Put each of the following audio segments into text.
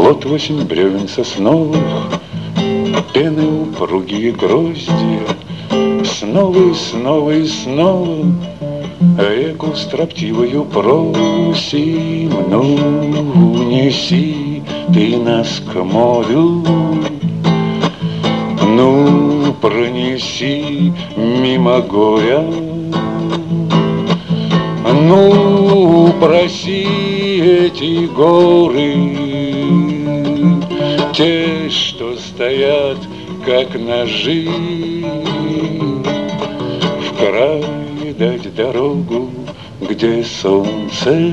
Вот 8 бревен сосновых, пены упругие гроздья, снова и снова и снова реку строптивую просим. Ну, неси ты нас к морю, ну, пронеси мимо горя, ну, проси эти горы, те, что стоят, как ножи, в край дать дорогу, где солнце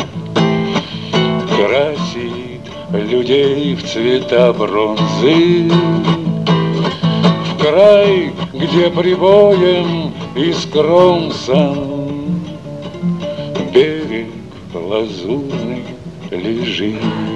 красит людей в цвета бронзы, в край, где прибоем искромсан берег лазурный лежит.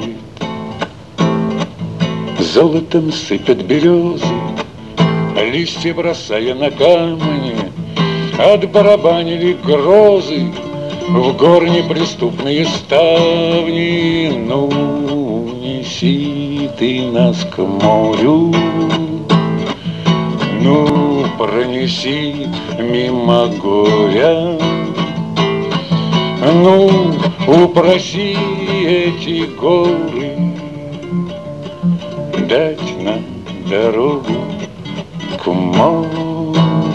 Золотом сыпят березы, листья бросая на камни, отбарабанили грозы в гор неприступные ставни. Ну, неси ты нас к морю, ну, пронеси мимо горя, ну, упроси эти горы дать нам дорогу к морю.